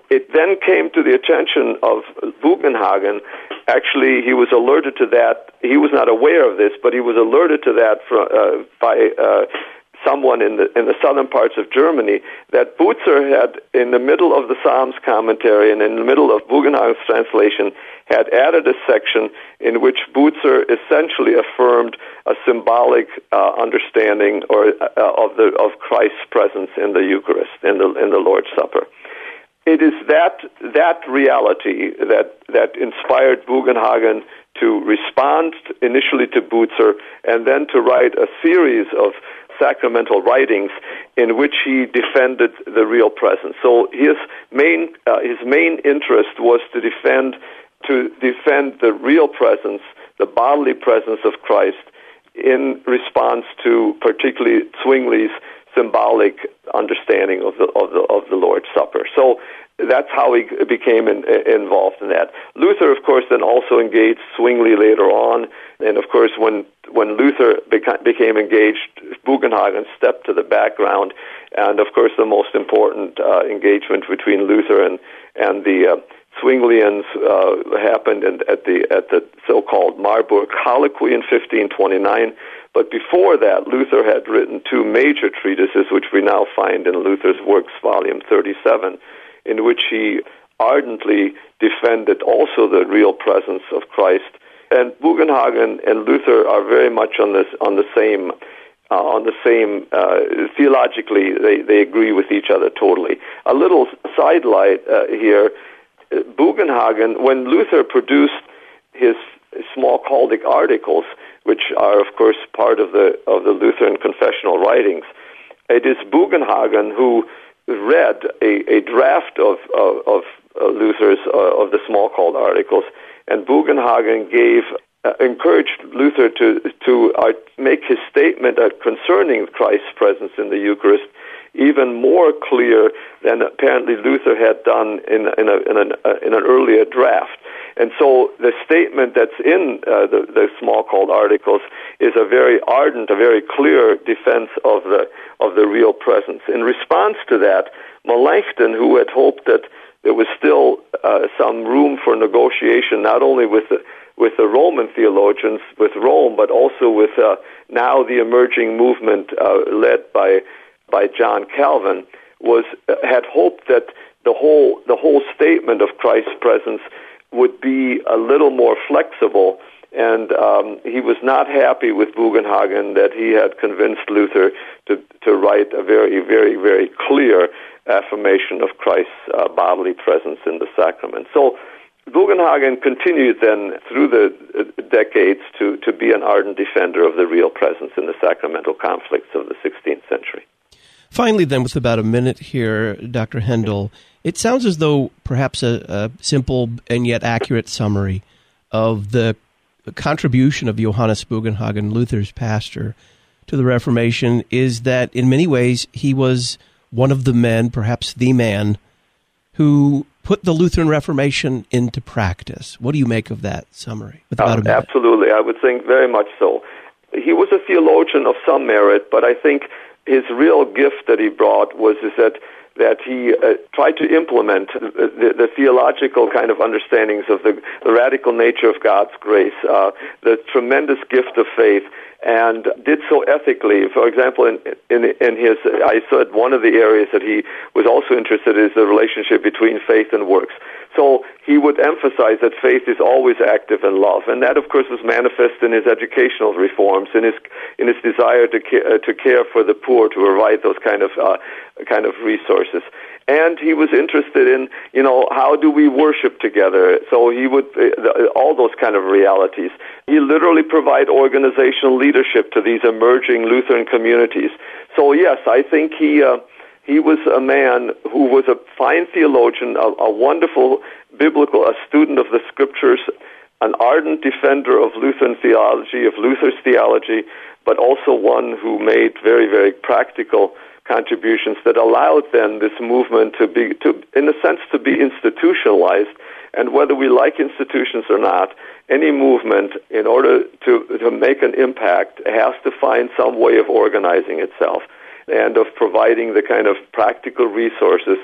It then came to the attention of Bugenhagen. Actually, he was alerted to that. He was not aware of this, but he was alerted to that from, uh, by uh, someone in the in the southern parts of Germany, that Bucer had, in the middle of the Psalms commentary and in the middle of Bugenhagen's translation, had added a section in which Bucer essentially affirmed a symbolic uh, understanding or uh, of the of Christ's presence in the Eucharist, in the in the Lord's Supper. It is that that reality that that inspired Bugenhagen to respond initially to Bucer and then to write a series of sacramental writings in which he defended the real presence. So his main uh, his main interest was to defend to defend the real presence, the bodily presence of Christ, in response to particularly Zwingli's symbolic understanding of the of the of the Lord's Supper. So that's how he became in, involved in that. Luther, of course, then also engaged Zwingli later on, and of course, when when Luther beca- became engaged, Bugenhagen stepped to the background, and of course, the most important uh, engagement between Luther and and the uh, Zwinglians uh, happened in, at the at the so-called Marburg Colloquy in fifteen twenty-nine. But before that, Luther had written two major treatises, which we now find in Luther's Works, volume thirty-seven, in which he ardently defended also the real presence of Christ. And Bugenhagen and Luther are very much on this on the same uh, on the same uh, theologically. They they agree with each other totally. A little sidelight uh, here. Bugenhagen, when Luther produced his Smalkaldic articles, which are, of course, part of the of the Lutheran confessional writings, it is Bugenhagen who read a, a draft of of, of uh, Luther's uh, of the Smalcald articles, and Bugenhagen gave uh, encouraged Luther to to uh, make his statement uh, concerning Christ's presence in the Eucharist even more clear than apparently Luther had done in in, a, in, an, uh, in an earlier draft. And so the statement that's in uh, the, the Smalcald articles is a very ardent, a very clear defense of the of the real presence. In response to that, Melanchthon, who had hoped that there was still uh, some room for negotiation, not only with the with the Roman theologians, with Rome, but also with uh, now the emerging movement uh, led by by John Calvin, was uh, had hoped that the whole the whole statement of Christ's presence would be a little more flexible, and um, he was not happy with Bugenhagen that he had convinced Luther to to write a very, very, very clear affirmation of Christ's uh, bodily presence in the sacrament. So Bugenhagen continued then through the decades to, to be an ardent defender of the real presence in the sacramental conflicts of the sixteenth century. Finally, then, with about a minute here, Doctor Hendel, it sounds as though perhaps a, a simple and yet accurate summary of the contribution of Johannes Bugenhagen, Luther's pastor, to the Reformation is that in many ways he was one of the men, perhaps the man, who put the Lutheran Reformation into practice. What do you make of that summary? With about Um, a minute? absolutely, I would think very much so. He was a theologian of some merit, but I think his real gift that he brought was is that that he uh, tried to implement the, the, the theological kind of understandings of the, the radical nature of God's grace, uh, the tremendous gift of faith, and did so ethically. For example, in, in, in his, I said one of the areas that he was also interested in is the relationship between faith and works. So he would emphasize that faith is always active in love, and that, of course, was manifest in his educational reforms, in his in his desire to care, uh, to care for the poor, to provide those kind of uh, kind of resources. And he was interested in, you know, how do we worship together? So he would, uh, all those kind of realities. He literally provide organizational leadership to these emerging Lutheran communities. So yes, I think he uh, he was a man who was a fine theologian, a, a wonderful biblical, a student of the scriptures, an ardent defender of Lutheran theology, of Luther's theology, but also one who made very, very practical contributions that allowed then this movement to be, to, in a sense, to be institutionalized. And whether we like institutions or not, any movement, in order to, to make an impact, has to find some way of organizing itself and of providing the kind of practical resources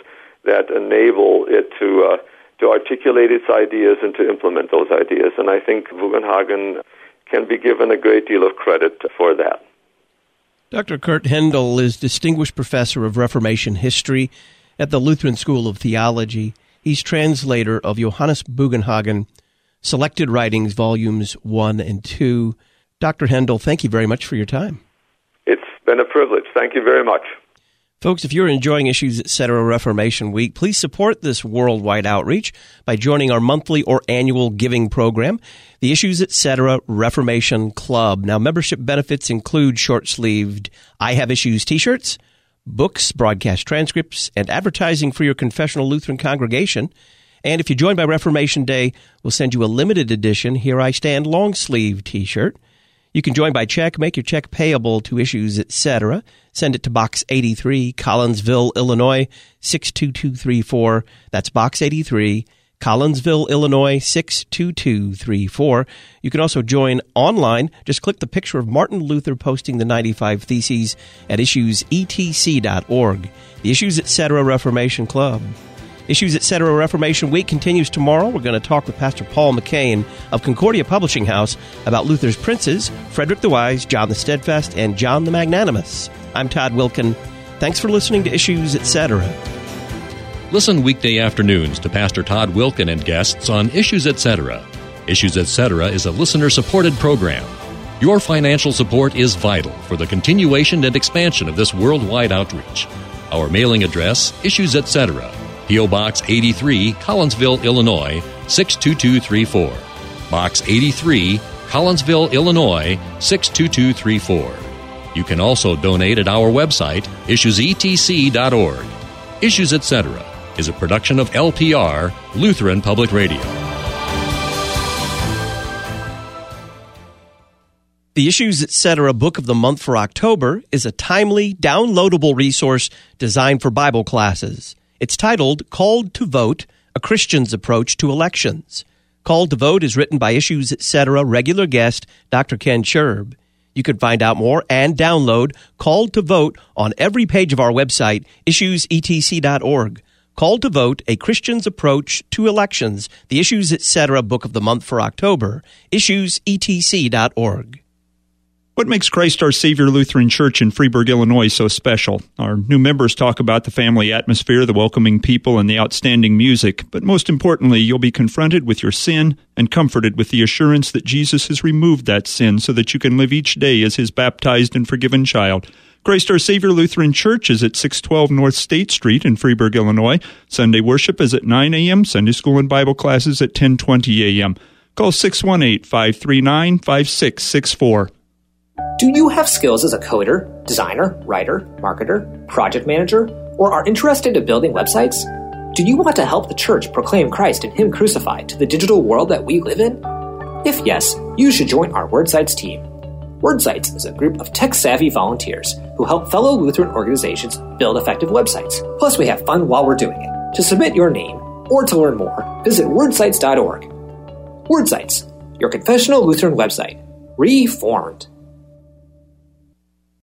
that enable it to uh, to articulate its ideas and to implement those ideas. And I think Bugenhagen can be given a great deal of credit for that. Doctor Kurt Hendel is Distinguished Professor of Reformation History at the Lutheran School of Theology. He's translator of Johannes Bugenhagen, Selected Writings, Volumes one and two. Doctor Hendel, thank you very much for your time. It's been a privilege. Thank you very much. Folks, if you're enjoying Issues Etc. Reformation Week, please support this worldwide outreach by joining our monthly or annual giving program, the Issues Etc. Reformation Club. Now, membership benefits include short-sleeved I Have Issues t-shirts, books, broadcast transcripts, and advertising for your confessional Lutheran congregation. And if you join by Reformation Day, we'll send you a limited edition Here I Stand long-sleeve t-shirt. You can join by check. Make your check payable to Issues Etc. Send it to Box eighty-three, Collinsville, Illinois, six two two three four. That's Box eighty-three, Collinsville, Illinois, six two two three four. You can also join online. Just click the picture of Martin Luther posting the ninety-five Theses at issues e t c dot org. The Issues Etc. Reformation Club. Issues Etc. Reformation Week continues tomorrow. We're going to talk with Pastor Paul McCain of Concordia Publishing House about Luther's princes, Frederick the Wise, John the Steadfast, and John the Magnanimous. I'm Todd Wilkin. Thanks for listening to Issues Etc. Listen weekday afternoons to Pastor Todd Wilkin and guests on Issues Etc. Issues Etc. is a listener-supported program. Your financial support is vital for the continuation and expansion of this worldwide outreach. Our mailing address, Issues Etc., P O. Box eighty-three, Collinsville, Illinois, six two two three four. Box eighty-three, Collinsville, Illinois, six two two three four. You can also donate at our website, issues e t c dot org. Issues Etc. is a production of L P R, Lutheran Public Radio. The Issues Etc. Book of the Month for October is a timely, downloadable resource designed for Bible classes. It's titled Called to Vote, A Christian's Approach to Elections. Called to Vote is written by Issues Etc. regular guest Doctor Ken Scherb. You can find out more and download Called to Vote on every page of our website, issues e t c dot org. Called to Vote, A Christian's Approach to Elections, the Issues Etc. Book of the Month for October, issues e t c dot org. What makes Christ Our Savior Lutheran Church in Freeburg, Illinois so special? Our new members talk about the family atmosphere, the welcoming people, and the outstanding music. But most importantly, you'll be confronted with your sin and comforted with the assurance that Jesus has removed that sin so that you can live each day as His baptized and forgiven child. Christ Our Savior Lutheran Church is at six twelve North State Street in Freeburg, Illinois. Sunday worship is at nine a.m., Sunday school and Bible classes at ten twenty a.m. Call six one eight, five three nine, five six six four. Do you have skills as a coder, designer, writer, marketer, project manager, or are interested in building websites? Do you want to help the church proclaim Christ and Him crucified to the digital world that we live in? If yes, you should join our WordSites team. WordSites is a group of tech-savvy volunteers who help fellow Lutheran organizations build effective websites. Plus, we have fun while we're doing it. To submit your name or to learn more, visit wordsites dot org. WordSites, your confessional Lutheran website, reformed.